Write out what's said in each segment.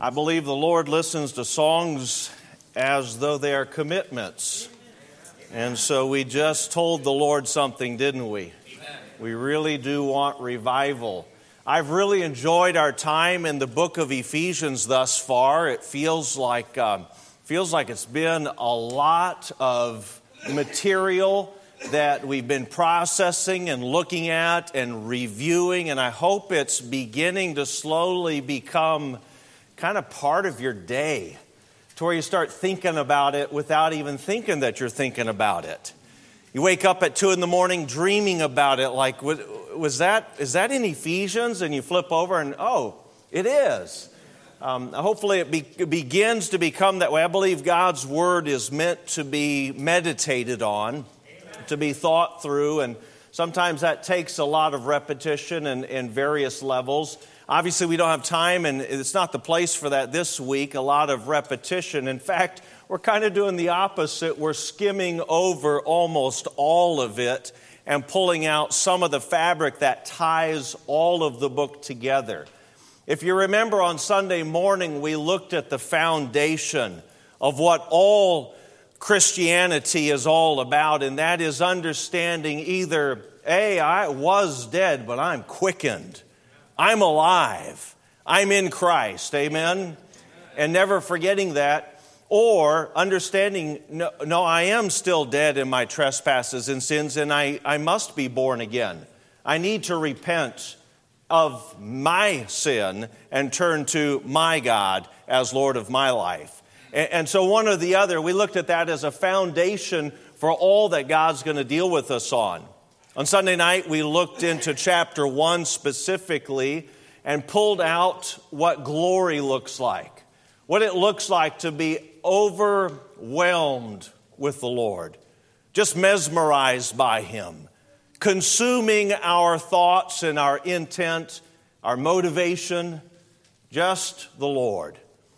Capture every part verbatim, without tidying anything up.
I believe the Lord listens to songs as though they are commitments. And so we just told the Lord something, didn't we? We really do want revival. I've really enjoyed our time in the book of Ephesians thus far. It feels like um, feels like it's been a lot of material that we've been processing and looking at and reviewing, and I hope it's beginning to slowly become kind of part of your day, to where you start thinking about it without even thinking that you're thinking about it. You wake up at two in the morning dreaming about it, like, was that, is that in Ephesians? And you flip over and, oh, it is. Um, hopefully it, be, it begins to become that way. I believe God's Word is meant to be meditated on, Amen. To be thought through, and sometimes that takes a lot of repetition and, and various levels. Obviously, we don't have time, and it's not the place for that this week, a lot of repetition. In fact, we're kind of doing the opposite. We're skimming over almost all of it and pulling out some of the fabric that ties all of the book together. If you remember, on Sunday morning, we looked at the foundation of what all Christianity is all about, and that is understanding either, A, I was dead, but I'm quickened. I'm alive. I'm in Christ. Amen? And never forgetting that. Or understanding, no, no, I am still dead in my trespasses and sins, and I, I must be born again. I need to repent of my sin and turn to my God as Lord of my life. And, and so one or the other, we looked at that as a foundation for all that God's going to deal with us on. On Sunday night, we looked into chapter one specifically and pulled out what glory looks like, what it looks like to be overwhelmed with the Lord, just mesmerized by Him, consuming our thoughts and our intent, our motivation, just the Lord.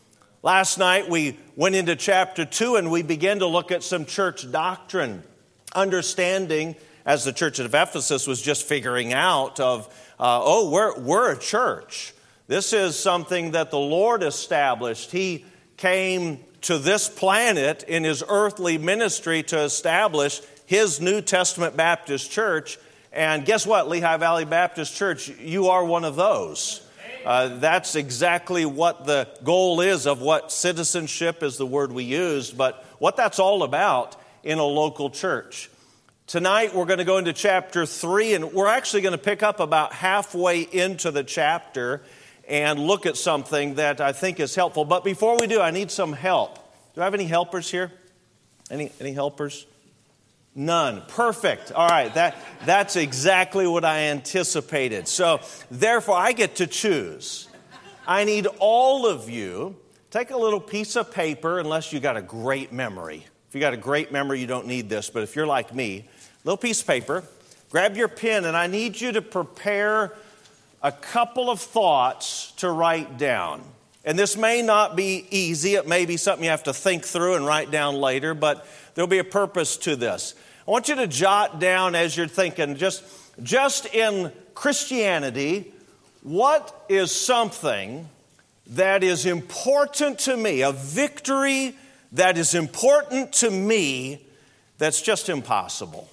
Last night, we went into chapter two and we began to look at some church doctrine, understanding as the church of Ephesus was just figuring out of, uh, oh, we're, we're a church. This is something that the Lord established. He came to this planet in His earthly ministry to establish His New Testament Baptist church. And guess what, Lehigh Valley Baptist Church? You are one of those. Uh, that's exactly what the goal is of what citizenship is the word we used, but what that's all about in a local church. Tonight, we're going to go into chapter three, and we're actually going to pick up about halfway into the chapter and look at something that I think is helpful. But before we do, I need some help. Do I have any helpers here? Any any helpers? None. Perfect. All right, that that's exactly what I anticipated. So, therefore, I get to choose. I need all of you. Take a little piece of paper, unless you got a great memory. If you got a great memory, you don't need this. But if you're like me, little piece of paper, grab your pen, and I need you to prepare a couple of thoughts to write down. And this may not be easy. It may be something you have to think through and write down later, but there'll be a purpose to this. I want you to jot down as you're thinking, just, just in Christianity, what is something that is important to me, a victory that is important to me that's just impossible.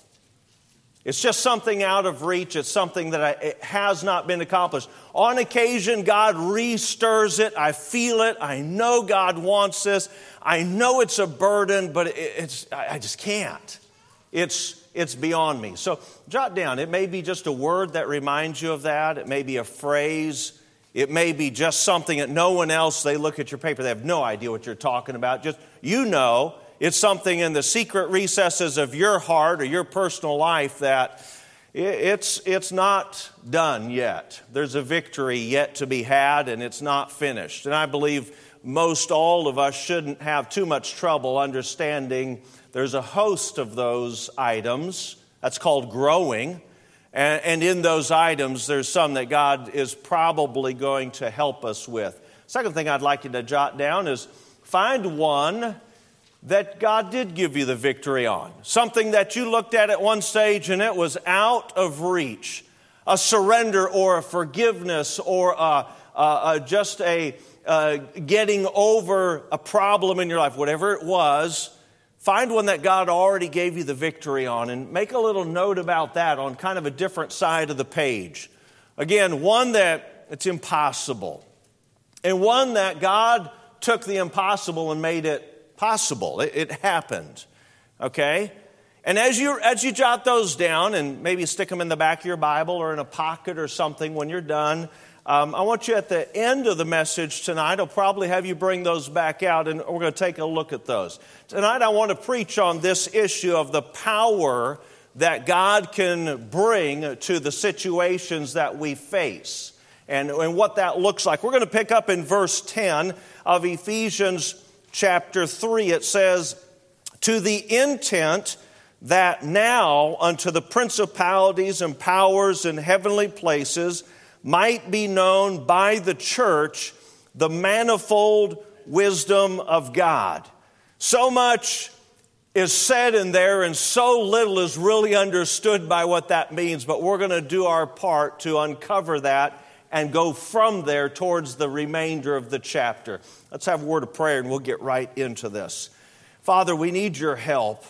It's just something out of reach. It's something that I, it has not been accomplished. On occasion, God re-stirs it. I feel it. I know God wants this. I know it's a burden, but it, it's I just can't. It's it's beyond me. So jot down. It may be just a word that reminds you of that. It may be a phrase. It may be just something that no one else, they look at your paper, they have no idea what you're talking about. Just, you know, it's something in the secret recesses of your heart or your personal life that it's, it's not done yet. There's a victory yet to be had, and it's not finished. And I believe most all of us shouldn't have too much trouble understanding there's a host of those items. That's called growing. And, and in those items, there's some that God is probably going to help us with. Second thing I'd like you to jot down is find one that God did give you the victory on. Something that you looked at at one stage and it was out of reach. A surrender or a forgiveness or a, uh, uh, just a uh, getting over a problem in your life, whatever it was, find one that God already gave you the victory on and make a little note about that on kind of a different side of the page. Again, one that it's impossible and one that God took the impossible and made it possible. It, it happened, okay? And as you as you jot those down and maybe stick them in the back of your Bible or in a pocket or something when you're done, um, I want you at the end of the message tonight, I'll probably have you bring those back out and we're going to take a look at those. Tonight I want to preach on this issue of the power that God can bring to the situations that we face and, and what that looks like. We're going to pick up in verse ten of Ephesians chapter three. It says, "To the intent that now unto the principalities and powers in heavenly places might be known by the church the manifold wisdom of God." So much is said in there and so little is really understood by what that means, but we're going to do our part to uncover that and go from there towards the remainder of the chapter. Let's have a word of prayer and we'll get right into this. Father, we need your help.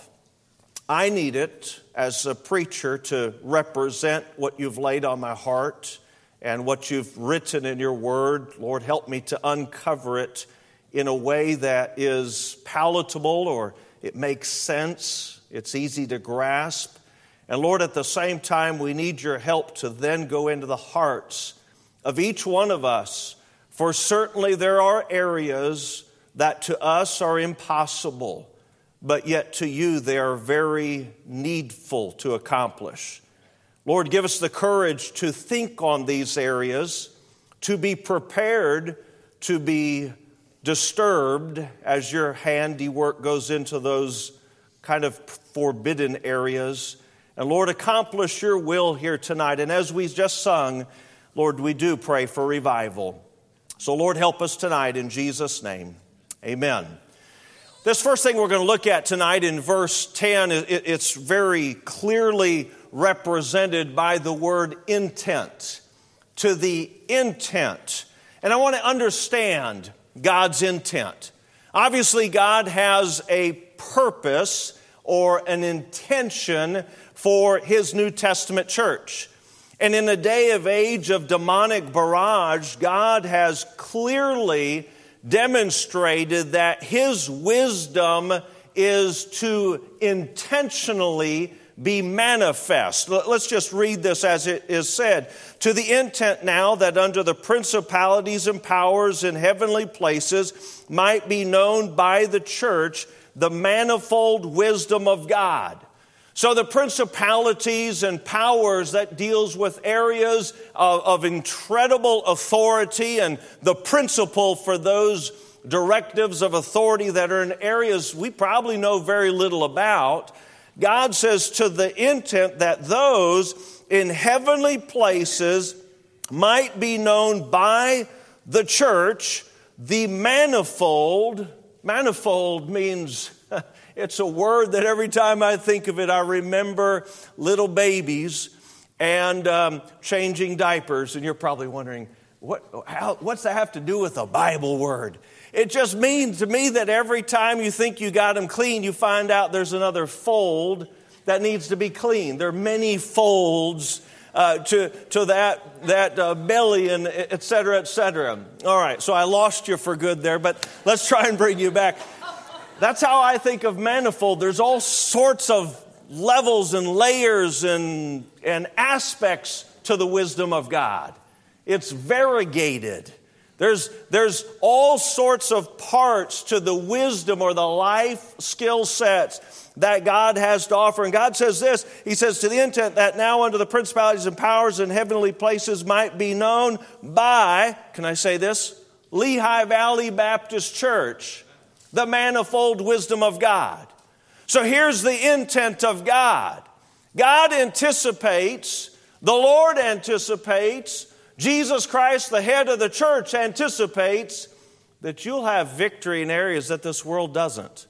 I need it as a preacher to represent what you've laid on my heart and what you've written in your word. Lord, help me to uncover it in a way that is palatable or it makes sense. It's easy to grasp. And Lord, at the same time, we need your help to then go into the hearts of each one of us. For certainly there are areas that to us are impossible, but yet to you they are very needful to accomplish. Lord, give us the courage to think on these areas, to be prepared to be disturbed as your handiwork goes into those kind of forbidden areas. And Lord, accomplish your will here tonight. And as we just sung, Lord, we do pray for revival. So Lord, help us tonight in Jesus' name. Amen. This first thing we're going to look at tonight in verse ten, it's very clearly represented by the word intent. To the intent. And I want to understand God's intent. Obviously, God has a purpose or an intention for His New Testament church. And in a day of age of demonic barrage, God has clearly demonstrated that His wisdom is to intentionally be manifest. Let's just read this as it is said. To the intent now that under the principalities and powers in heavenly places might be known by the church the manifold wisdom of God. So the principalities and powers that deals with areas of, of incredible authority and the principle for those directives of authority that are in areas we probably know very little about. God says to the intent that those in heavenly places might be known by the church, the manifold. Manifold means it's a word that every time I think of it, I remember little babies and um, changing diapers. And you're probably wondering, what, how, what's that have to do with a Bible word? It just means to me that every time you think you got them clean, you find out there's another fold that needs to be cleaned. There are many folds uh, to, to that, that uh, belly and et cetera, et cetera. All right, so I lost you for good there, but let's try and bring you back. That's how I think of manifold. There's all sorts of levels and layers and, and aspects to the wisdom of God. It's variegated. There's, there's all sorts of parts to the wisdom or the life skill sets that God has to offer. And God says this, He says, to the intent that now under the principalities and powers in heavenly places might be known by, can I say this? Lehigh Valley Baptist Church, the manifold wisdom of God. So here's the intent of God. God anticipates, the Lord anticipates, Jesus Christ, the head of the church, anticipates that you'll have victory in areas that this world doesn't.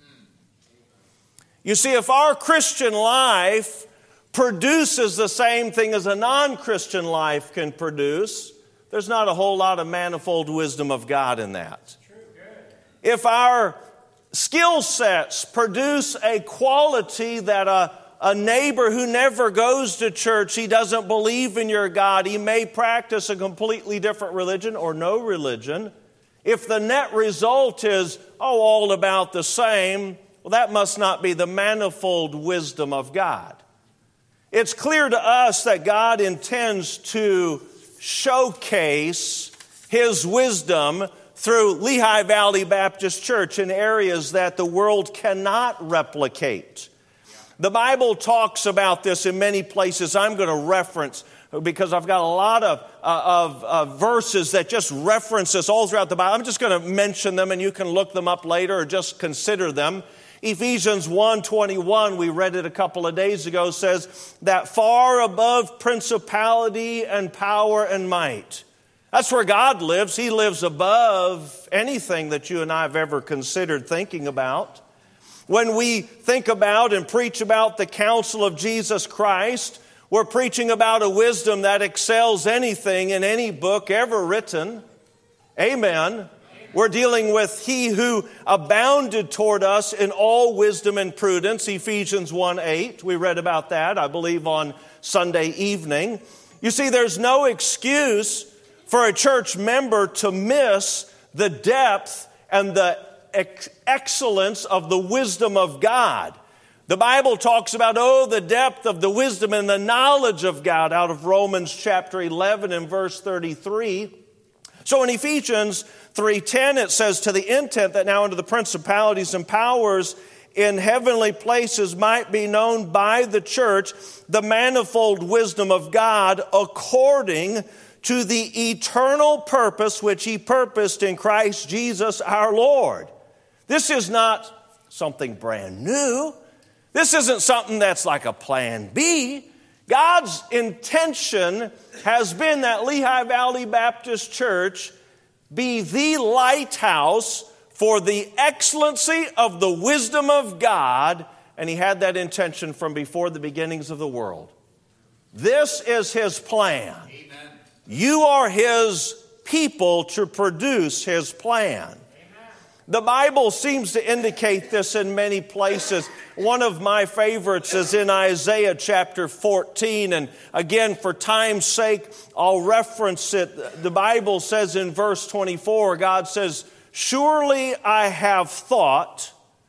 You see, if our Christian life produces the same thing as a non-Christian life can produce, there's not a whole lot of manifold wisdom of God in that. If our skill sets produce a quality that a, a neighbor who never goes to church, he doesn't believe in your God, he may practice a completely different religion or no religion. If the net result is, oh, all about the same, well, that must not be the manifold wisdom of God. It's clear to us that God intends to showcase His wisdom through Lehigh Valley Baptist Church in areas that the world cannot replicate. The Bible talks about this in many places. I'm going to reference, because I've got a lot of, uh, of uh, verses that just reference this all throughout the Bible. I'm just going to mention them, and you can look them up later or just consider them. Ephesians one twenty-one, we read it a couple of days ago, says that far above principality and power and might. That's where God lives. He lives above anything that you and I have ever considered thinking about. When we think about and preach about the counsel of Jesus Christ, we're preaching about a wisdom that excels anything in any book ever written. Amen. We're dealing with He who abounded toward us in all wisdom and prudence, Ephesians one eight. We read about that, I believe, on Sunday evening. You see, there's no excuse for a church member to miss the depth and the ex- excellence of the wisdom of God. The Bible talks about, oh, the depth of the wisdom and the knowledge of God out of Romans chapter eleven and verse thirty-three. So in Ephesians three ten, it says, to the intent that now unto the principalities and powers in heavenly places might be known by the church the manifold wisdom of God according to the eternal purpose which He purposed in Christ Jesus our Lord. This is not something brand new. This isn't something that's like a plan B. God's intention has been that Lehigh Valley Baptist Church be the lighthouse for the excellency of the wisdom of God, and He had that intention from before the beginnings of the world. This is His plan. Amen. You are His people to produce His plan. The Bible seems to indicate this in many places. One of my favorites is in Isaiah chapter fourteen. And again, for time's sake, I'll reference it. The Bible says in verse twenty-four, God says, surely I have thought,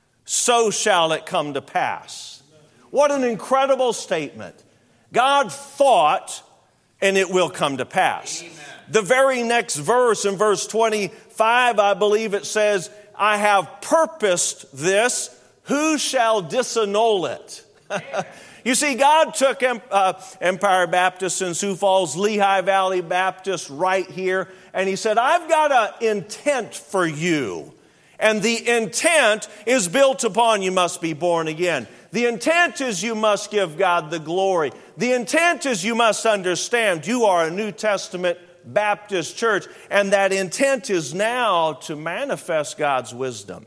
so shall it come to pass. What an incredible statement. God thought, and it will come to pass. Amen. The very next verse, in verse twenty-five, I believe it says, I have purposed this, who shall disannul it? You see, God took uh, Empire Baptist in Sioux Falls, Lehigh Valley Baptist right here, and He said, I've got an intent for you. And the intent is built upon you must be born again. The intent is you must give God the glory. The intent is you must understand you are a New Testament Baptist church, and that intent is now to manifest God's wisdom.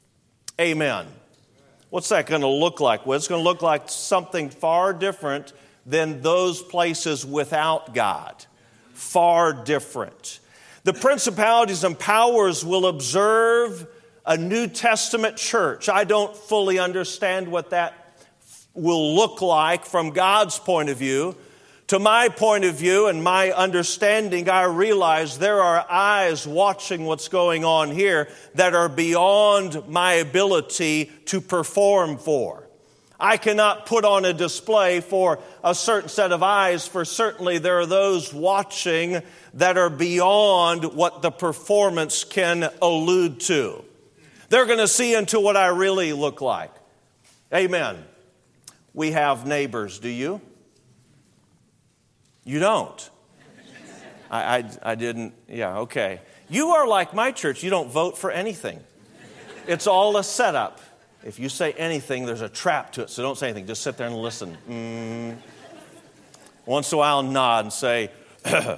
Amen. What's that going to look like? Well, it's going to look like something far different than those places without God. Far different. The principalities and powers will observe a New Testament church. I don't fully understand what that will look like from God's point of view. To my point of view and my understanding, I realize there are eyes watching what's going on here that are beyond my ability to perform for. I cannot put on a display for a certain set of eyes, for certainly there are those watching that are beyond what the performance can allude to. They're going to see into what I really look like. Amen. We have neighbors, do you? You don't. I, I, I didn't, yeah, okay. You are like my church. You don't vote for anything. It's all a setup. If you say anything, there's a trap to it, so don't say anything. Just sit there and listen. Mm. Once in a while, nod and say, all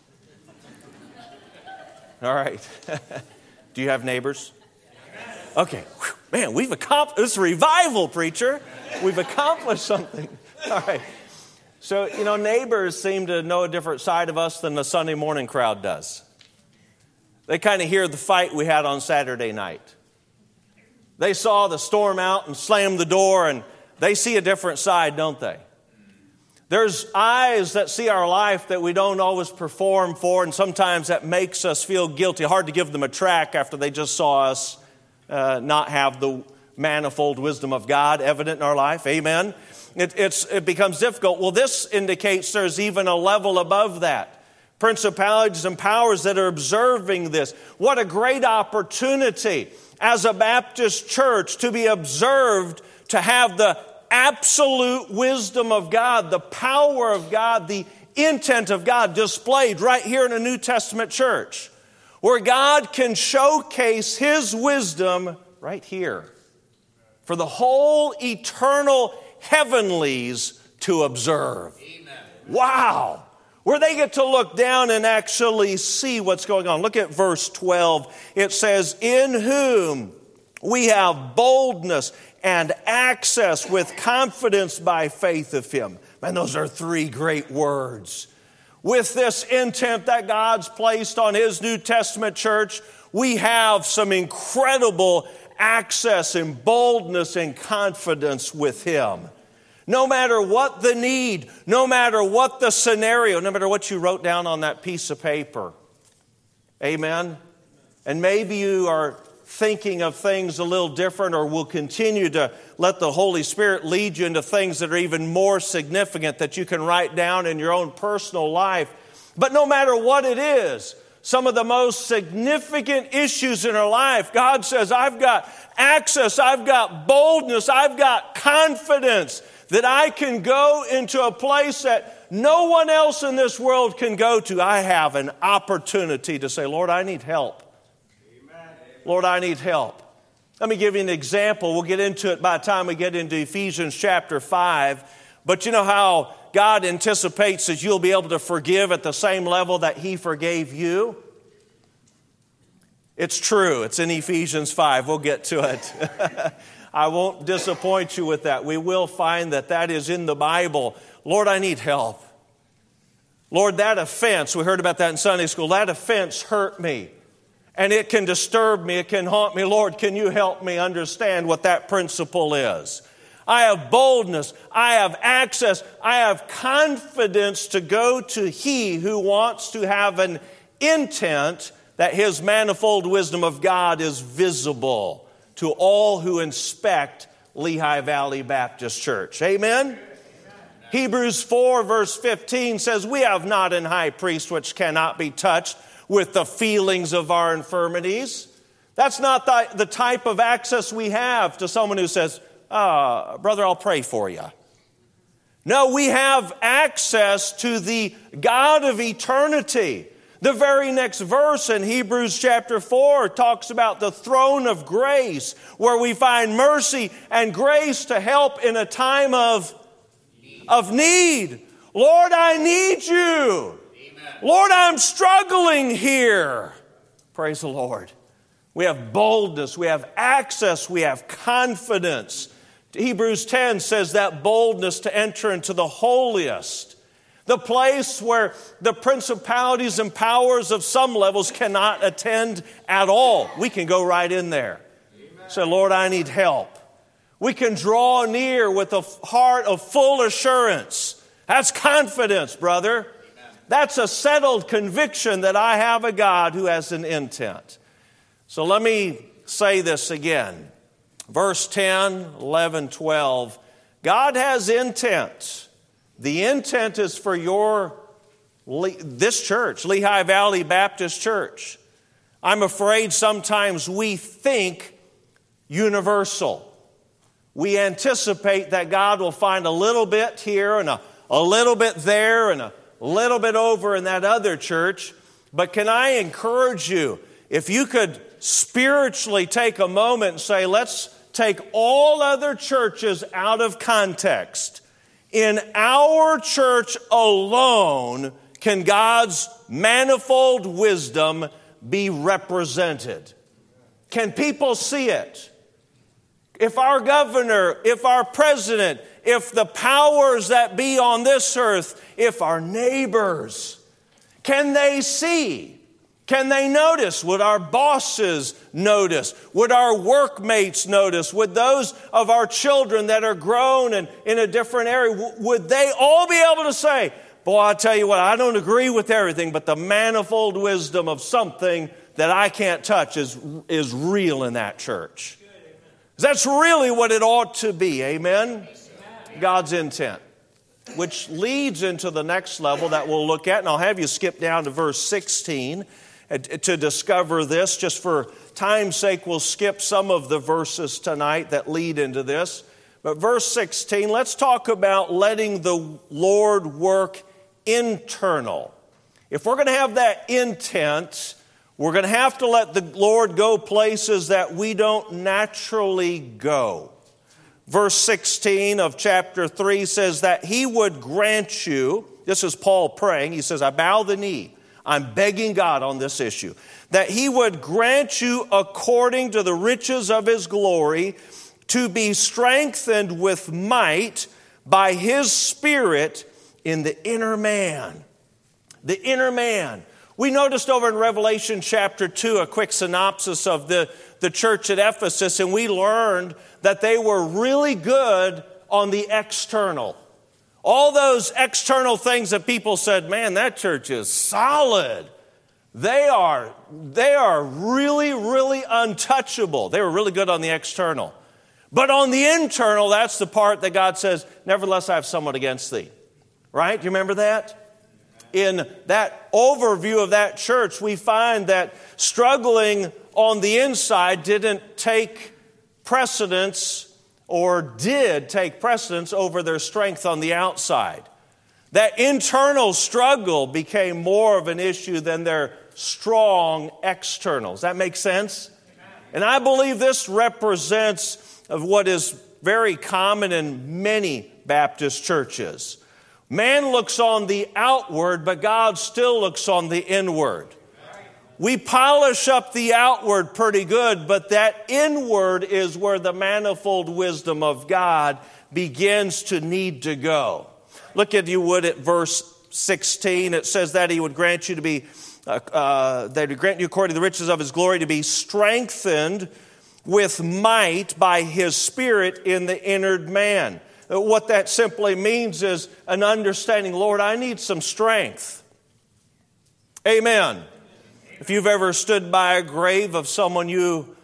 right. Do you have neighbors? Okay. Whew. Man, we've accomplished, this is a revival, preacher. We've accomplished something. All right. So, you know, neighbors seem to know a different side of us than the Sunday morning crowd does. They kind of hear the fight we had on Saturday night. They saw the storm out and slammed the door, and they see a different side, don't they? There's eyes that see our life that we don't always perform for, and sometimes that makes us feel guilty. Hard to give them a tract after they just saw us uh, not have the manifold wisdom of God evident in our life. Amen? It, it's, it becomes difficult. Well, this indicates there's even a level above that. Principalities and powers that are observing this. What a great opportunity as a Baptist church to be observed, to have the absolute wisdom of God, the power of God, the intent of God displayed right here in a New Testament church, where God can showcase His wisdom right here for the whole eternal heavenlies to observe. Amen. Wow! Where they get to look down and actually see what's going on. Look at verse twelve. It says, "In whom we have boldness and access with confidence by faith of Him." Man, those are three great words. With this intent that God's placed on His New Testament church, we have some incredible access and boldness and confidence with Him. No matter what the need, no matter what the scenario, no matter what you wrote down on that piece of paper. Amen? And maybe you are thinking of things a little different, or will continue to let the Holy Spirit lead you into things that are even more significant that you can write down in your own personal life. But no matter what it is, some of the most significant issues in our life, God says, I've got access, I've got boldness, I've got confidence that I can go into a place that no one else in this world can go to. I have an opportunity to say, Lord, I need help. Amen. Lord, I need help. Let me give you an example. We'll get into it by the time we get into Ephesians chapter five. But you know how God anticipates that you'll be able to forgive at the same level that He forgave you? It's true. It's in Ephesians five. We'll get to it. I won't disappoint you with that. We will find that that is in the Bible. Lord, I need help. Lord, that offense, we heard about that in Sunday school, that offense hurt me. And it can disturb me, it can haunt me. Lord, can you help me understand what that principle is? I have boldness, I have access, I have confidence to go to He who wants to have an intent that His manifold wisdom of God is visible to all who inspect Lehigh Valley Baptist Church. Amen? Amen? Hebrews four verse fifteen says, "We have not an high priest which cannot be touched with the feelings of our infirmities." That's not the, the type of access we have to someone who says, uh, brother, I'll pray for you. No, we have access to the God of eternity. The very next verse in Hebrews chapter four talks about the throne of grace, where we find mercy and grace to help in a time of, of need. Lord, I need you. Amen. Lord, I'm struggling here. Praise the Lord. We have boldness, we have access, we have confidence. Hebrews ten says that boldness to enter into the holiest, the place where the principalities and powers of some levels cannot attend at all. We can go right in there. Amen. Say, Lord, I need help. We can draw near with a heart of full assurance. That's confidence, brother. Amen. That's a settled conviction that I have a God who has an intent. So let me say this again. Verse ten, eleven, twelve. God has intent. The intent is for your, this church, Lehigh Valley Baptist Church. I'm afraid sometimes we think universal. We anticipate that God will find a little bit here and a, a little bit there and a little bit over in that other church. But can I encourage you, if you could spiritually take a moment and say, let's take all other churches out of context. In our church alone can God's manifold wisdom be represented. Can people see it? If our governor, if our president, if the powers that be on this earth, if our neighbors, can they see? Can they notice? Would our bosses notice? Would our workmates notice? Would those of our children that are grown and in a different area, would they all be able to say, boy, I tell you what, I don't agree with everything, but the manifold wisdom of something that I can't touch is, is real in that church. That's really what it ought to be, amen? God's intent. Which leads into the next level that we'll look at, and I'll have you skip down to verse sixteen to discover this. Just for time's sake, we'll skip some of the verses tonight that lead into this. But verse sixteen, let's talk about letting the Lord work internal. If we're going to have that intent, we're going to have to let the Lord go places that we don't naturally go. Verse sixteen of chapter three says that He would grant you, this is Paul praying, he says, I bow the knee, I'm begging God on this issue, that He would grant you according to the riches of His glory to be strengthened with might by His Spirit in the inner man. The inner man. We noticed over in Revelation chapter two a quick synopsis of the, the church at Ephesus, and we learned that they were really good on the external. All those external things that people said, man, that church is solid. They are, they are really, really untouchable. They were really good on the external. But on the internal, that's the part that God says, nevertheless, I have somewhat against thee. Right? Do you remember that? In that overview of that church, we find that struggling on the inside didn't take precedence or did take precedence over their strength on the outside. That internal struggle became more of an issue than their strong externals. That makes sense? And I believe this represents of what is very common in many Baptist churches. Man looks on the outward, but God still looks on the inward. We polish up the outward pretty good, but that inward is where the manifold wisdom of God begins to need to go. Look, if you would, at verse sixteen. It says that He would grant you to be, uh, uh, that He would grant you according to the riches of His glory to be strengthened with might by His Spirit in the inner man. What that simply means is an understanding, Lord, I need some strength. Amen. If you've ever stood by a grave of someone you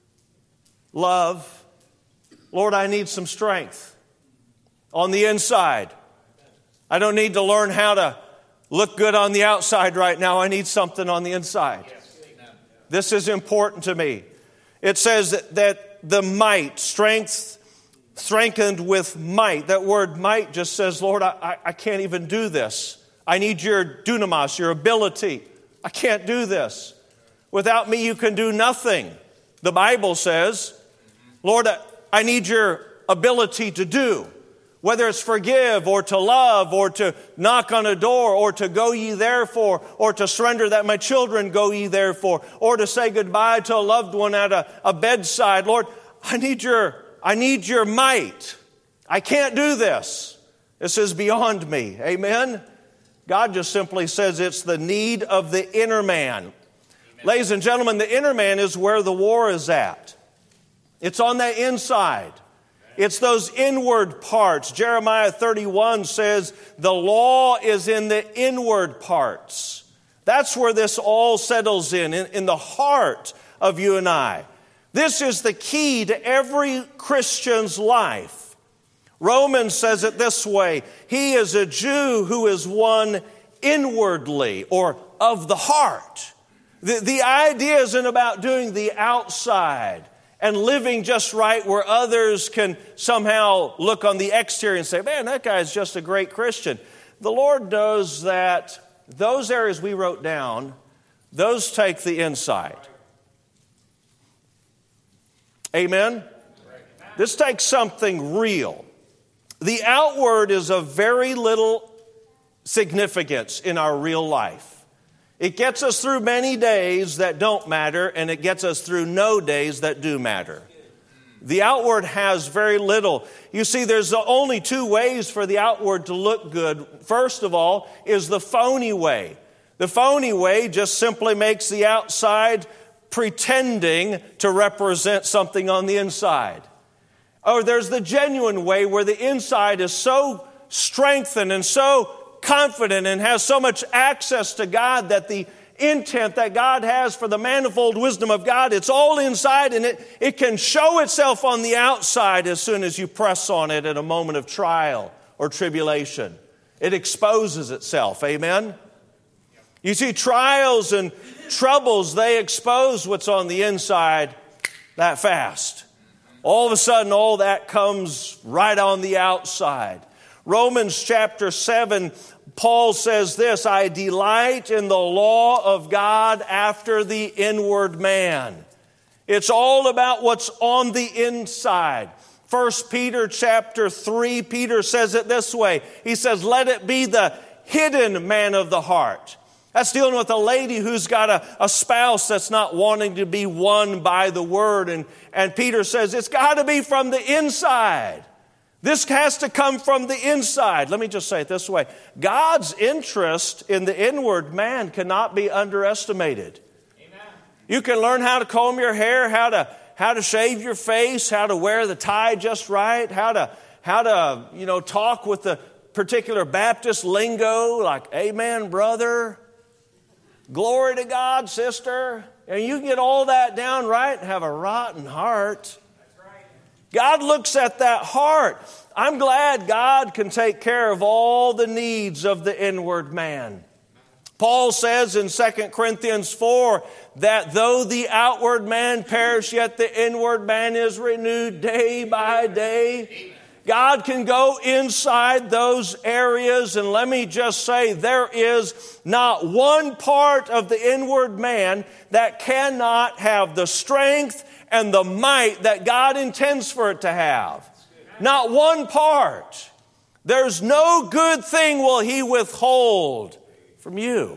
love, Lord, I need some strength on the inside. I don't need to learn how to look good on the outside right now. I need something on the inside. This is important to me. It says that, that the might, strength, strengthened with might. That word might just says, Lord, I, I, I can't even do this. I need your dunamis, your ability. I can't do this. Without me, you can do nothing. The Bible says, Lord, I need your ability to do. Whether it's forgive or to love or to knock on a door or to go ye therefore or to surrender that my children go ye therefore or to say goodbye to a loved one at a, a bedside. Lord, I need your, I need your might. I can't do this. This is beyond me. Amen? God just simply says it's the need of the inner man. Amen. Ladies and gentlemen, the inner man is where the war is at. It's on the inside. It's those inward parts. Jeremiah thirty-one says the law is in the inward parts. That's where this all settles in, in, in the heart of you and I. This is the key to every Christian's life. Romans says it this way, he is a Jew who is one inwardly or of the heart. The, the idea isn't about doing the outside and living just right where others can somehow look on the exterior and say, man, that guy's just a great Christian. The Lord knows that those areas we wrote down, those take the inside. Amen? This takes something real. The outward is of very little significance in our real life. It gets us through many days that don't matter, and it gets us through no days that do matter. The outward has very little. You see, there's only two ways for the outward to look good. First of all is the phony way. The phony way just simply makes the outside pretending to represent something on the inside. Or there's the genuine way where the inside is so strengthened and so confident and has so much access to God that the intent that God has for the manifold wisdom of God, it's all inside, and it, it can show itself on the outside as soon as you press on it in a moment of trial or tribulation. It exposes itself. Amen? You see, trials and troubles, they expose what's on the inside that fast. All of a sudden, all that comes right on the outside. Romans chapter seven, Paul says this, I delight in the law of God after the inward man. It's all about what's on the inside. First Peter chapter three, Peter says it this way. He says, let it be the hidden man of the heart. That's dealing with a lady who's got a, a spouse that's not wanting to be won by the word. And, and Peter says, it's got to be from the inside. This has to come from the inside. Let me just say it this way. God's interest in the inward man cannot be underestimated. Amen. You can learn how to comb your hair, how to, how to shave your face, how to wear the tie just right, how to, how to, you know, talk with the particular Baptist lingo, like, amen, brother. Glory to God, sister. And you can get all that down right and have a rotten heart. God looks at that heart. I'm glad God can take care of all the needs of the inward man. Paul says in Second Corinthians four that though the outward man perish, yet the inward man is renewed day by day. God can go inside those areas, and let me just say, there is not one part of the inward man that cannot have the strength and the might that God intends for it to have. Not one part. There's no good thing will He withhold from you.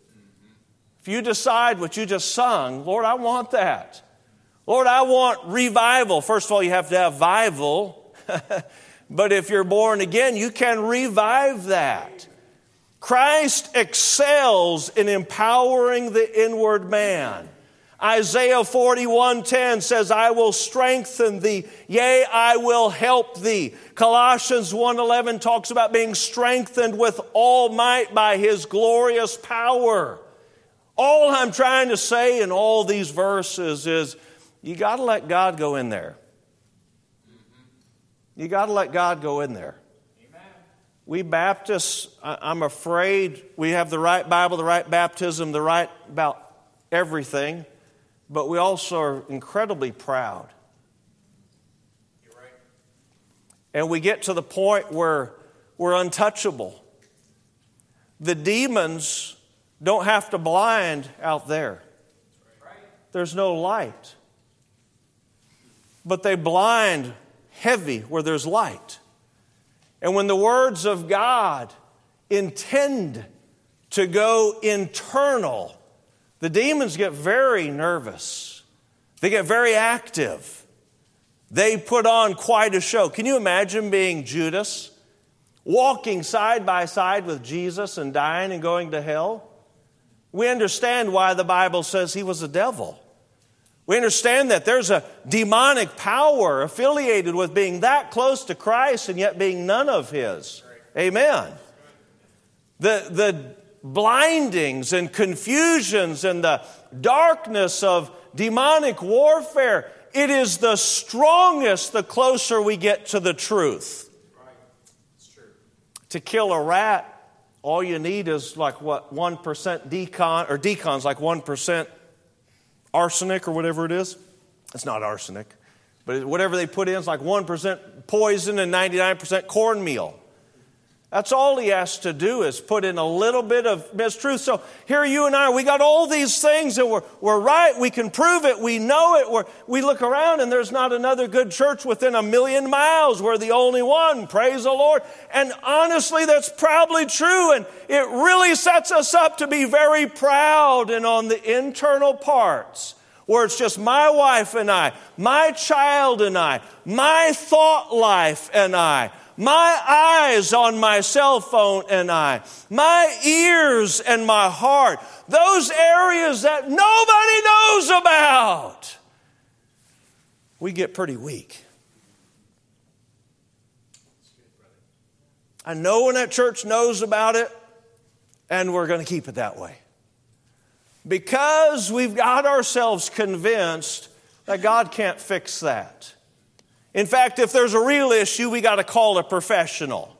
If you decide what you just sung, Lord, I want that. Lord, I want revival. First of all, you have to have vival. But if you're born again, you can revive that. Christ excels in empowering the inward man. Isaiah forty-one ten says, I will strengthen thee, yea, I will help thee. Colossians one eleven talks about being strengthened with all might by His glorious power. All I'm trying to say in all these verses is, you got to let God go in there. You got to let God go in there. Amen. We Baptists, I'm afraid we have the right Bible, the right baptism, the right about everything, but we also are incredibly proud. You're right. And we get to the point where we're untouchable. The demons don't have to blind out there. Right. There's no light. But they blind heavy where there's light. And when the words of God intend to go internal, the demons get very nervous. They get very active. They put on quite a show. Can you imagine being Judas, walking side by side with Jesus and dying and going to hell? We understand why the Bible says he was a devil. We understand that there's a demonic power affiliated with being that close to Christ and yet being none of His. Amen. The, the blindings and confusions and the darkness of demonic warfare, it is the strongest the closer we get to the truth. Right. It's true. To kill a rat, all you need is like what, one percent decon, or decon's like one percent arsenic or whatever it is. It's not arsenic. But whatever they put in is like one percent poison and ninety-nine percent cornmeal. That's all he has to do is put in a little bit of mistruth. So here you and I, we got all these things and we're, we're right. We can prove it. We know it. We're, we look around and there's not another good church within a million miles. We're the only one. Praise the Lord. And honestly, that's probably true. And it really sets us up to be very proud. And on the internal parts, where it's just my wife and I, my child and I, my thought life and I, my eyes on my cell phone and I, my ears and my heart, those areas that nobody knows about, we get pretty weak. I know when that church knows about it, and we're going to keep it that way. Because we've got ourselves convinced that God can't fix that. In fact, if there's a real issue, we got to call a professional.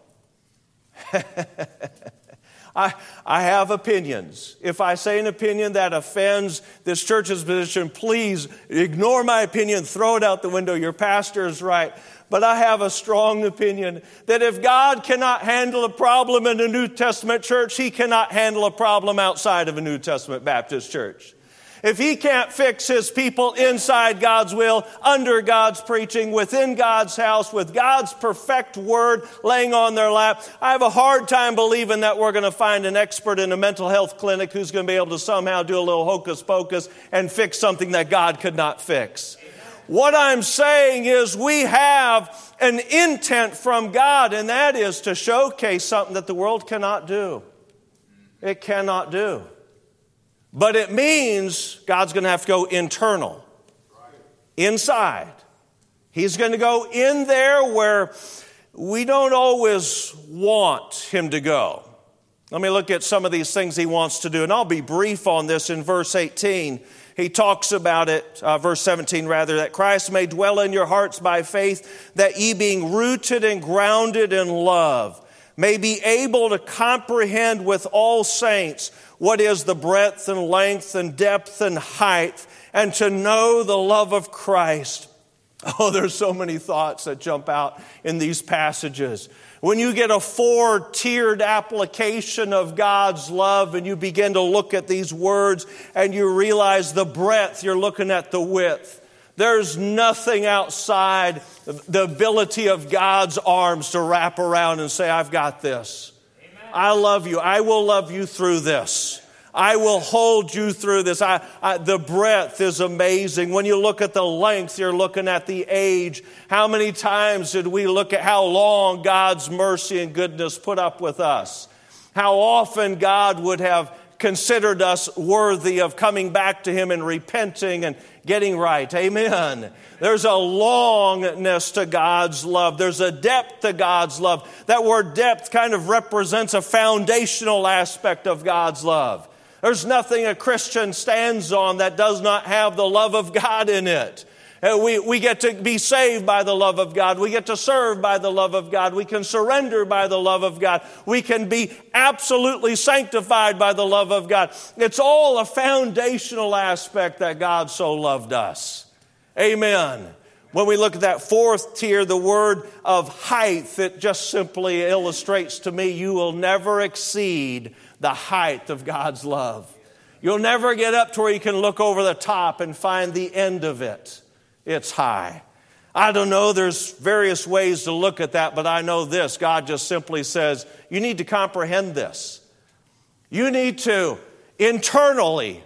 I, I have opinions. If I say an opinion that offends this church's position, please ignore my opinion, throw it out the window. Your pastor is right. But I have a strong opinion that if God cannot handle a problem in a New Testament church, He cannot handle a problem outside of a New Testament Baptist church. If He can't fix His people inside God's will, under God's preaching, within God's house, with God's perfect word laying on their lap, I have a hard time believing that we're going to find an expert in a mental health clinic who's going to be able to somehow do a little hocus pocus and fix something that God could not fix. What I'm saying is we have an intent from God, and that is to showcase something that the world cannot do. It cannot do. But it means God's going to have to go internal, inside. He's going to go in there where we don't always want Him to go. Let me look at some of these things He wants to do, and I'll be brief on this in verse eighteen. He talks about it, uh, verse seventeen rather, that Christ may dwell in your hearts by faith, that ye being rooted and grounded in love, may be able to comprehend with all saints what is the breadth and length and depth and height, and to know the love of Christ. Oh, there's so many thoughts that jump out in these passages. When you get a four-tiered application of God's love and you begin to look at these words and you realize the breadth, you're looking at the width. There's nothing outside the ability of God's arms to wrap around and say, I've got this. Amen. I love you. I will love you through this. I will hold you through this. I, I, the breadth is amazing. When you look at the length, you're looking at the age. How many times did we look at how long God's mercy and goodness put up with us? How often God would have considered us worthy of coming back to Him and repenting and getting right. Amen. There's a longness to God's love. There's a depth to God's love. That word depth kind of represents a foundational aspect of God's love. There's nothing a Christian stands on that does not have the love of God in it. We, we get to be saved by the love of God. We get to serve by the love of God. We can surrender by the love of God. We can be absolutely sanctified by the love of God. It's all a foundational aspect that God so loved us. Amen. When we look at that fourth tier, the word of height, it just simply illustrates to me you will never exceed the height of God's love. You'll never get up to where you can look over the top and find the end of it. It's high. I don't know, there's various ways to look at that, but I know this. God just simply says, you need to comprehend this. You need to internally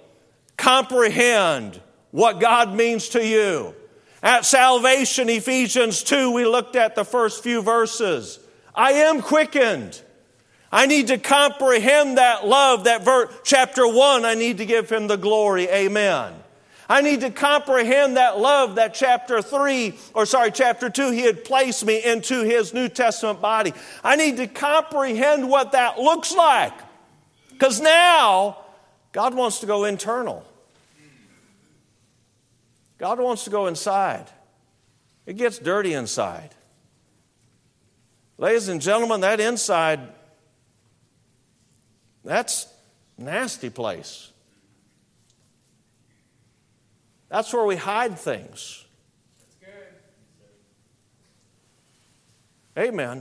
comprehend what God means to you. At salvation, Ephesians two, we looked at the first few verses. I am quickened. I need to comprehend that love, that verse. Chapter one, I need to give Him the glory. Amen. I need to comprehend that love that chapter three, or sorry, chapter two, He had placed me into His New Testament body. I need to comprehend what that looks like. Because now, God wants to go internal. God wants to go inside. It gets dirty inside. Ladies and gentlemen, that inside, that's a nasty place. That's where we hide things. That's good. Amen.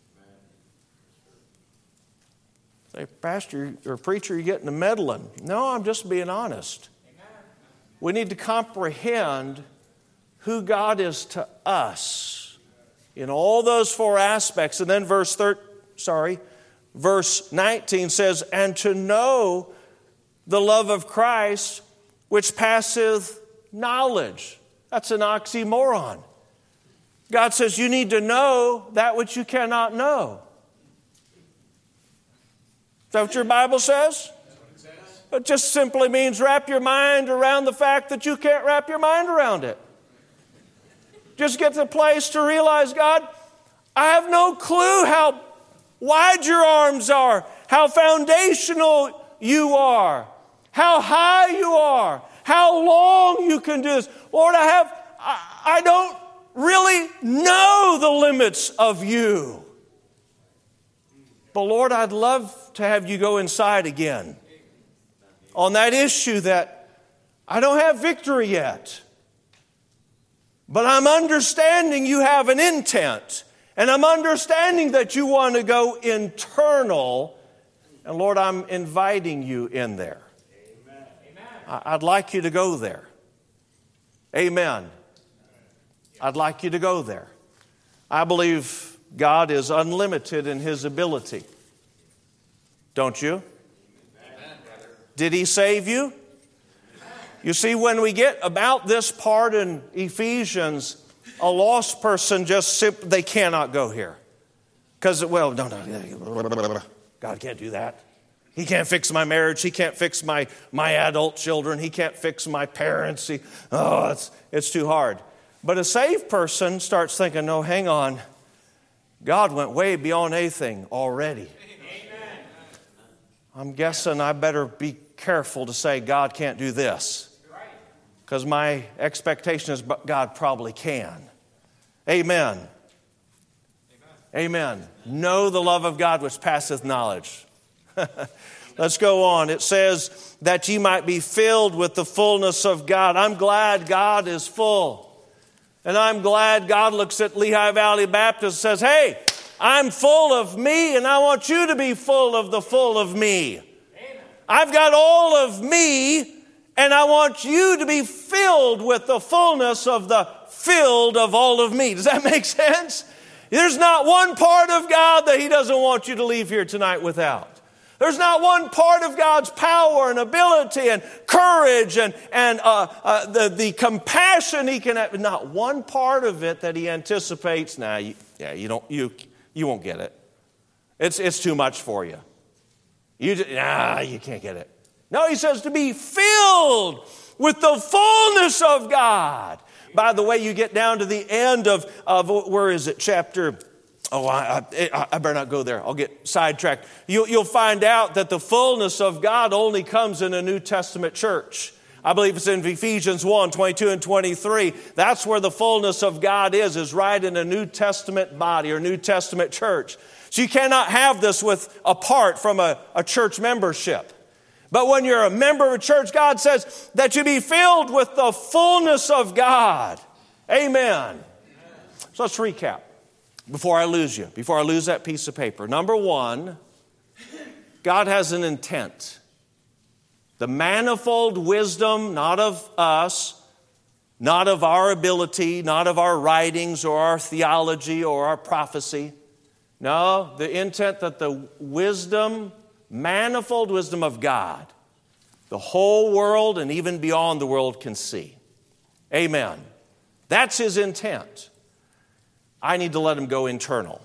Say, Pastor or preacher, you're getting to meddling. No, I'm just being honest. Amen. We need to comprehend who God is to us in all those four aspects. And then verse thir- sorry, verse nineteen says, and to know the love of Christ, which passeth knowledge. That's an oxymoron. God says you need to know that which you cannot know. Is that what your Bible says? It just simply means wrap your mind around the fact that you can't wrap your mind around it. Just get to the place to realize, God, I have no clue how wide your arms are, how foundational you are, how high you are, how long you can do this. Lord, I have, I, I don't really know the limits of you. But Lord, I'd love to have you go inside again on that issue that I don't have victory yet. But I'm understanding you have an intent. And I'm understanding that you want to go internal. And Lord, I'm inviting you in there. Amen. I'd like you to go there. Amen. I'd like you to go there. I believe God is unlimited in His ability. Don't you? Amen. Did He save you? You see, when we get about this part in Ephesians, a lost person just simply, they cannot go here. Because, well, no, no, God can't do that. He can't fix my marriage. He can't fix my, my adult children. He can't fix my parents. He, oh, it's, it's too hard. But a saved person starts thinking, no, hang on. God went way beyond anything already. Amen. I'm guessing I better be careful to say God can't do this. Because my expectation is God probably can. Amen. Amen. Amen. Know the love of God which passeth knowledge. Let's go on. It says that ye might be filled with the fullness of God. I'm glad God is full. And I'm glad God looks at Lehigh Valley Baptist and says, hey, I'm full of me and I want you to be full of the full of me. Amen. I've got all of me and I want you to be filled with the fullness of the filled of all of me. Does that make sense? There's not one part of God that He doesn't want you to leave here tonight without. There's not one part of God's power and ability and courage and, and uh, uh, the, the compassion He can have. Not one part of it that He anticipates. Nah, you, yeah, you don't. You you won't get it. It's it's too much for you. You just, nah, you can't get it. No, He says to be filled with the fullness of God. By the way, you get down to the end of, of where is it, chapter, oh, I, I, I better not go there. I'll get sidetracked. You'll, you'll find out that the fullness of God only comes in a New Testament church. I believe it's in Ephesians one, twenty-two and twenty-three. That's where the fullness of God is, is right in a New Testament body or New Testament church. So you cannot have this with apart from a, a church membership. But when you're a member of a church, God says that you be filled with the fullness of God. Amen. So let's recap before I lose you, before I lose that piece of paper. Number one, God has an intent. The manifold wisdom, not of us, not of our ability, not of our writings or our theology or our prophecy. No, the intent that the wisdom, manifold wisdom of God, the whole world and even beyond the world can see. Amen. That's His intent. I need to let Him go internal.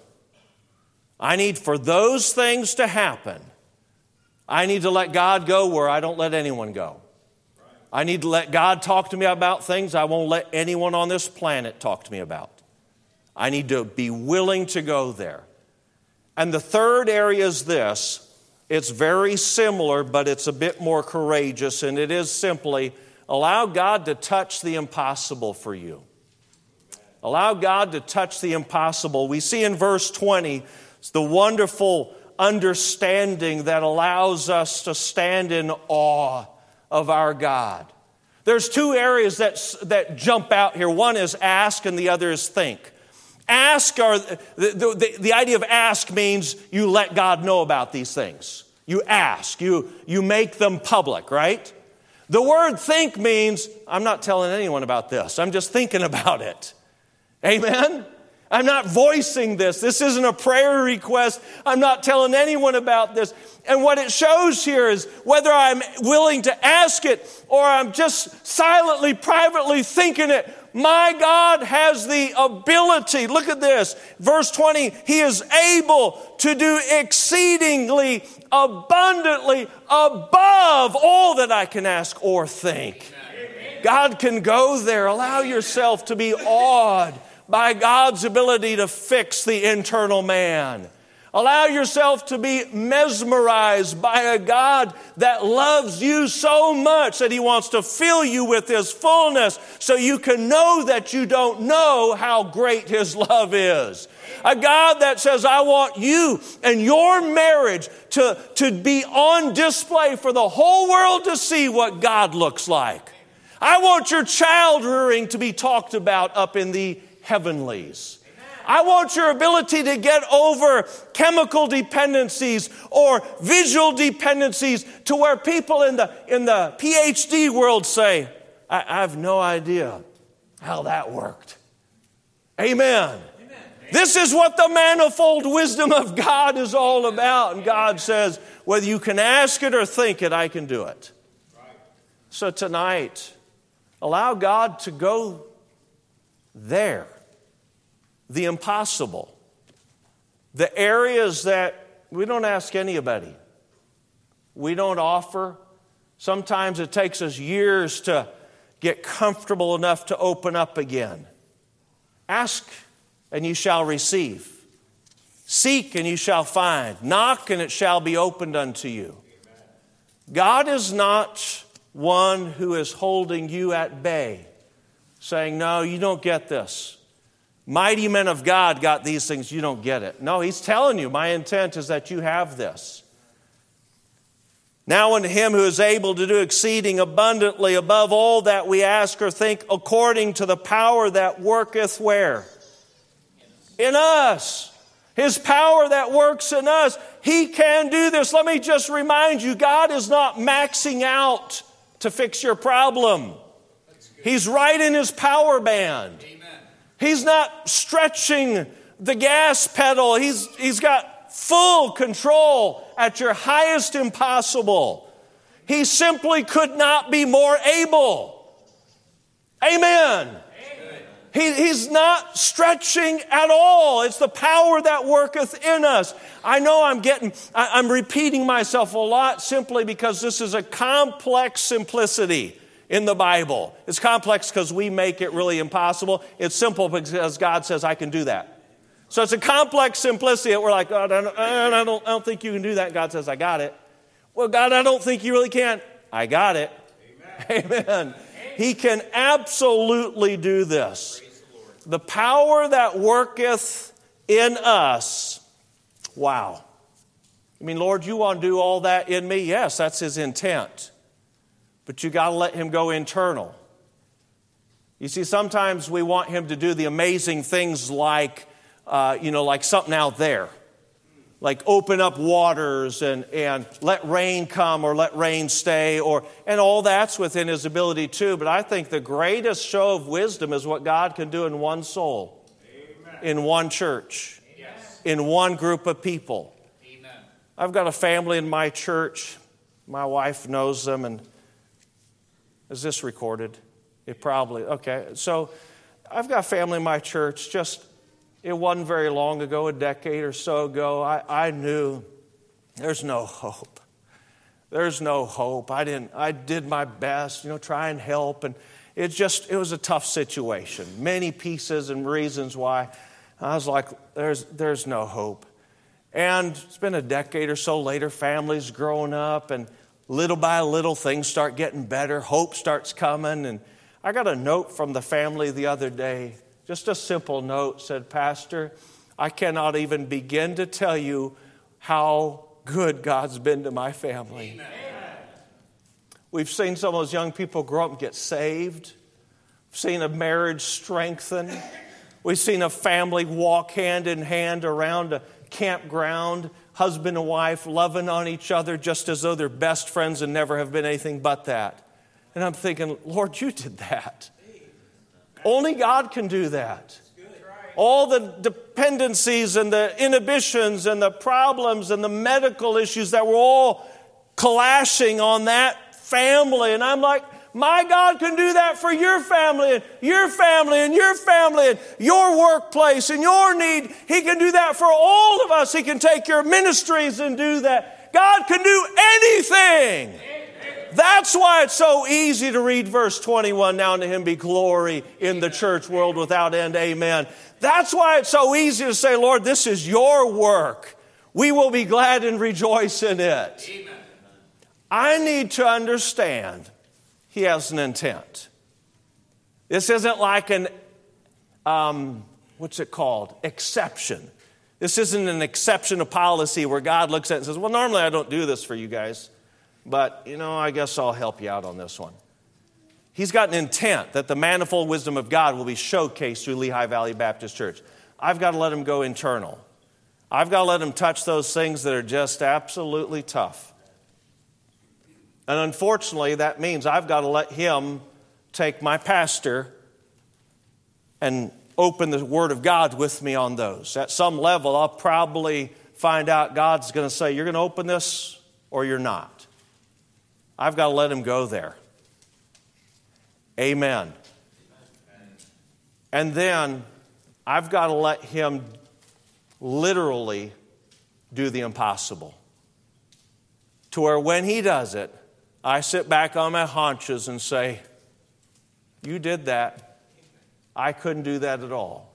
I need for those things to happen. I need to let God go where I don't let anyone go. I need to let God talk to me about things I won't let anyone on this planet talk to me about. I need to be willing to go there. And the third area is this. It's very similar, but it's a bit more courageous, and it is simply allow God to touch the impossible for you. Allow God to touch the impossible. We see in verse twenty the wonderful understanding that allows us to stand in awe of our God. There's two areas that, that jump out here. One is ask and the other is think. Ask, or the, the, the idea of ask means you let God know about these things. You ask, you, you make them public, right? The word think means I'm not telling anyone about this. I'm just thinking about it. Amen? I'm not voicing this. This isn't a prayer request. I'm not telling anyone about this. And what it shows here is whether I'm willing to ask it or I'm just silently, privately thinking it, my God has the ability. Look at this. Verse twenty, He is able to do exceedingly abundantly above all that I can ask or think. God can go there. Allow yourself to be awed by God's ability to fix the internal man. Allow yourself to be mesmerized by a God that loves you so much that He wants to fill you with His fullness so you can know that you don't know how great His love is. A God that says, I want you and your marriage to, to be on display for the whole world to see what God looks like. I want your child rearing to be talked about up in the heavenlies. I want your ability to get over chemical dependencies or visual dependencies to where people in the, in the P H D world say, I, I have no idea how that worked. Amen. Amen. This is what the manifold wisdom of God is all about. And God says, whether you can ask it or think it, I can do it. So tonight, allow God to go there. The impossible. The areas that we don't ask anybody. We don't offer. Sometimes it takes us years to get comfortable enough to open up again. Ask and you shall receive. Seek and you shall find. Knock and it shall be opened unto you. God is not one who is holding you at bay, saying, no, you don't get this. Mighty men of God got these things, you don't get it. No, He's telling you, my intent is that you have this. Now unto Him who is able to do exceeding abundantly above all that we ask or think, according to the power that worketh where? In us. His power that works in us. He can do this. Let me just remind you, God is not maxing out to fix your problem. He's right in His power band. Amen. He's not stretching the gas pedal. He's, he's got full control at your highest impossible. He simply could not be more able. Amen. Amen. He, he's not stretching at all. It's the power that worketh in us. I know I'm getting, I, I'm repeating myself a lot simply because this is a complex simplicity in the Bible. It's complex because we make it really impossible. It's simple because God says, I can do that. So it's a complex simplicity. We're like, God, I don't, I don't, I don't think you can do that. God says, I got it. Well, God, I don't think you really can. I got it. Amen. Amen. Amen. He can absolutely do this. The power that worketh in us. Wow. I mean, Lord, you want to do all that in me? Yes, that's His intent. But you got to let Him go internal. You see, sometimes we want Him to do the amazing things like, uh, you know, like something out there. Like open up waters and, and let rain come or let rain stay. or And all that's within His ability too. But I think the greatest show of wisdom is what God can do in one soul. Amen. In one church. Yes. In one group of people. Amen. I've got a family in my church. My wife knows them and is this recorded? It probably, okay. So I've got family in my church. Just, it wasn't very long ago, a decade or so ago, I, I knew there's no hope. There's no hope. I didn't, I did my best, you know, try and help. And it just, it was a tough situation. Many pieces and reasons why. I was like, there's, there's no hope. And it's been a decade or so later, families growing up and little by little, things start getting better. Hope starts coming. And I got a note from the family the other day. Just a simple note. Said, Pastor, I cannot even begin to tell you how good God's been to my family. Amen. We've seen some of those young people grow up and get saved. We've seen a marriage strengthen. We've seen a family walk hand in hand around a campground, husband and wife loving on each other just as though they're best friends and never have been anything but that. And I'm thinking, Lord, you did that. Only God can do that. All the dependencies and the inhibitions and the problems and the medical issues that were all clashing on that family. And I'm like, my God can do that for your family and your family and your family and your workplace and your need. He can do that for all of us. He can take your ministries and do that. God can do anything. That's why it's so easy to read verse twenty-one, now unto him be glory in the church world without end, amen. That's why it's so easy to say, Lord, this is your work. We will be glad and rejoice in it. Amen. I need to understand he has an intent. This isn't like an, um, what's it called? Exception. This isn't an exception to policy where God looks at it and says, well, normally I don't do this for you guys. But, you know, I guess I'll help you out on this one. He's got an intent that the manifold wisdom of God will be showcased through Lehigh Valley Baptist Church. I've got to let him go internal. I've got to let him touch those things that are just absolutely tough. And unfortunately, that means I've got to let him take my pastor and open the Word of God with me on those. At some level, I'll probably find out God's going to say, you're going to open this or you're not. I've got to let him go there. Amen. And then I've got to let him literally do the impossible. To where when he does it, I sit back on my haunches and say, you did that. I couldn't do that at all.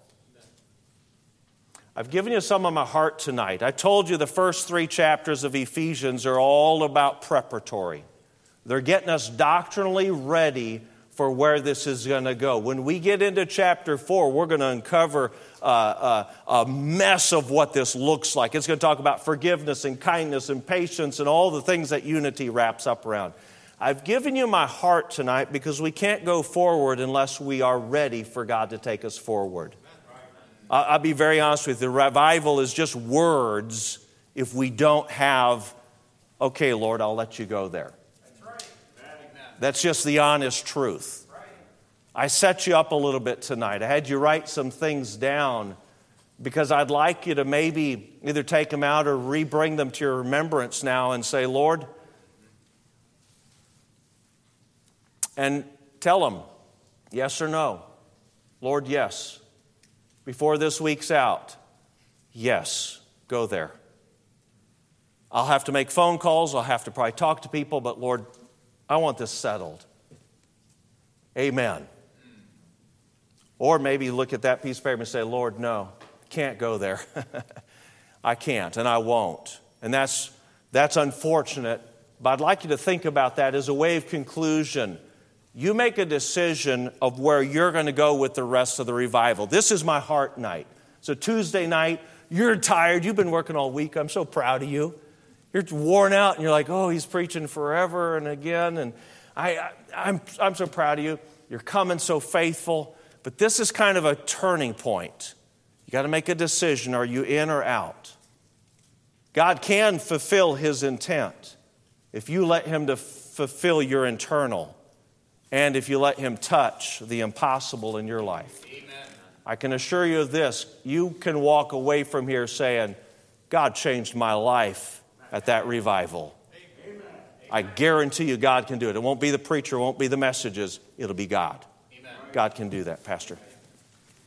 I've given you some of my heart tonight. I told you the first three chapters of Ephesians are all about preparatory. They're getting us doctrinally ready for where this is going to go. When we get into chapter four, we're going to uncover uh, uh, a mess of what this looks like. It's going to talk about forgiveness and kindness and patience and all the things that unity wraps up around. I've given you my heart tonight because we can't go forward unless we are ready for God to take us forward. I'll be very honest with you. The revival is just words if we don't have, okay, Lord, I'll let you go there. That's just the honest truth. I set you up a little bit tonight. I had you write some things down because I'd like you to maybe either take them out or re-bring them to your remembrance now and say, Lord, and tell them yes or no. Lord, yes. Before this week's out, yes, go there. I'll have to make phone calls. I'll have to probably talk to people, but Lord, I want this settled. Amen. Or maybe look at that piece of paper and say, Lord, no, can't go there. I can't, and I won't. And that's, that's unfortunate, but I'd like you to think about that as a way of conclusion. You make a decision of where you're going to go with the rest of the revival. This is my heart night. So Tuesday night, you're tired. You've been working all week. I'm so proud of you. You're worn out, and you're like, oh, he's preaching forever and again. And I, I, I'm, I'm so proud of you. You're coming so faithful. But this is kind of a turning point. You got to make a decision. Are you in or out? God can fulfill his intent if you let him to fulfill your internal and if you let him touch the impossible in your life. Amen. I can assure you of this. You can walk away from here saying, God changed my life at that revival. Amen. I guarantee you God can do it. It won't be the preacher, it won't be the messages. It'll be God. Amen. God can do that, Pastor.